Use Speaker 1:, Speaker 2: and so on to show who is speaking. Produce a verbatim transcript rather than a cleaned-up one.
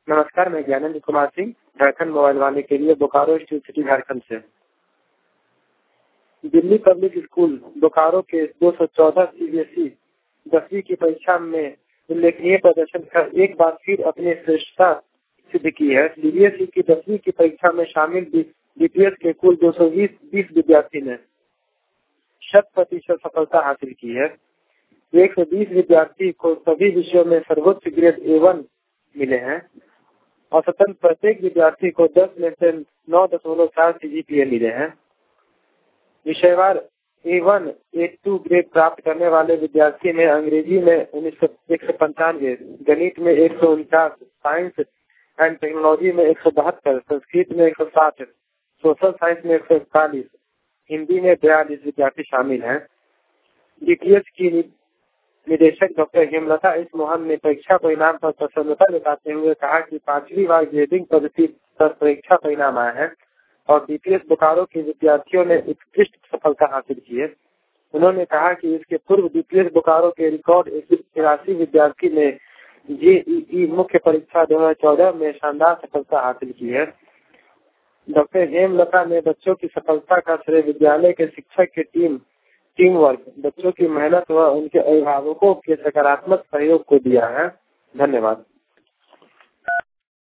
Speaker 1: नमस्कार, मैं ज्ञानेंद्र कुमार सिंह झारखंड मोबाइल वाले के लिए बोकारो स्टील सिटी झारखंड से। दिल्ली पब्लिक स्कूल बोकारो के दो सौ चौदह सीबीएसई दसवीं की परीक्षा में उल्लेखनीय प्रदर्शन कर एक बार फिर अपनी श्रेष्ठता सिद्ध की है। सीबीएसई की दसवीं की परीक्षा में शामिल बीपीएस के कुल दो सौ बीस विद्यार्थी ने शत प्रतिशत सफलता हासिल की है। एक सौ बीस विद्यार्थी को सभी विषयों में सर्वोच्च ग्रेड ए वन मिले हैं। औसतन प्रत्येक विद्यार्थी को दस में से नौ दशमलव चार सीजीपीए मिले हैं। विषयवार A one A two grade प्राप्त करने वाले विद्यार्थी में अंग्रेजी में उन्नीस सौ एक सौ पंचानवे, गणित में एक सौ उनचास, साइंस एंड टेक्नोलॉजी में एक सौ बहत्तर, संस्कृत में एक सौ साठ, सोशल साइंस में एक सौ इकतालीस, हिंदी में बयालीस विद्यार्थी शामिल हैं। डीपीएस की निदेशक डॉक्टर हेमलता एस मोहन ने परीक्षा परिणाम पर प्रसन्नता जताते हुए कहा कि पांचवी बार ग्रेडिंग पद्धति पर परीक्षा परिणाम आया है और बीपीएस बोकारो के विद्यार्थियों ने उत्कृष्ट सफलता हासिल की है। उन्होंने कहा कि इसके पूर्व बीपीएस बोकारो के रिकॉर्ड एक सौ तिरासी विद्यार्थी ने जेईई मुख्य परीक्षा दो हजार चौदह में शानदार सफलता हासिल की है। डॉक्टर हेमलता ने बच्चों की सफलता का श्रेय विद्यालय के शिक्षक की टीम टीम वर्क, बच्चों की मेहनत व उनके अभिभावकों के सकारात्मक सहयोग को दिया है। धन्यवाद।